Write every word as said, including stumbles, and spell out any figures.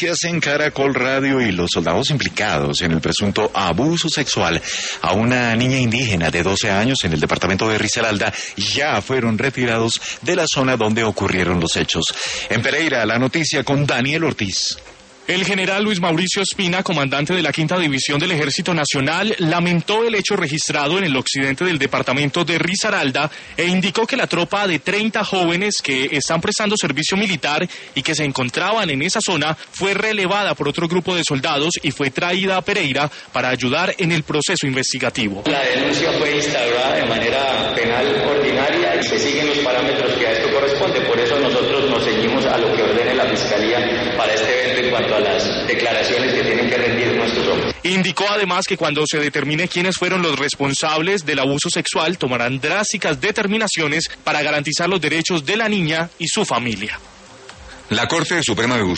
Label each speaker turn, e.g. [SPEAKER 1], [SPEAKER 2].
[SPEAKER 1] que hacen Caracol Radio y los soldados implicados en el presunto abuso sexual a una niña indígena de doce años en el departamento de Risaralda ya fueron retirados de la zona donde ocurrieron los hechos. En Pereira, la noticia con Daniel Ortiz.
[SPEAKER 2] El general Luis Mauricio Espina, comandante de la Quinta División del Ejército Nacional, lamentó el hecho registrado en el occidente del departamento de Risaralda e indicó que la tropa de treinta jóvenes que están prestando servicio militar y que se encontraban en esa zona fue relevada por otro grupo de soldados y fue traída a Pereira para ayudar en el proceso investigativo.
[SPEAKER 3] La denuncia fue instaurada de manera penal ordinaria y se siguen los parámetros que a esto corresponde. Por eso nosotros nos ceñimos a lo que ordene la Fiscalía para este evento en cuanto a las declaraciones que tienen que rendir nuestros hombres.
[SPEAKER 2] Indicó además que cuando se determine quiénes fueron los responsables del abuso sexual, tomarán drásticas determinaciones para garantizar los derechos de la niña y su familia.
[SPEAKER 4] La Corte Suprema de Justicia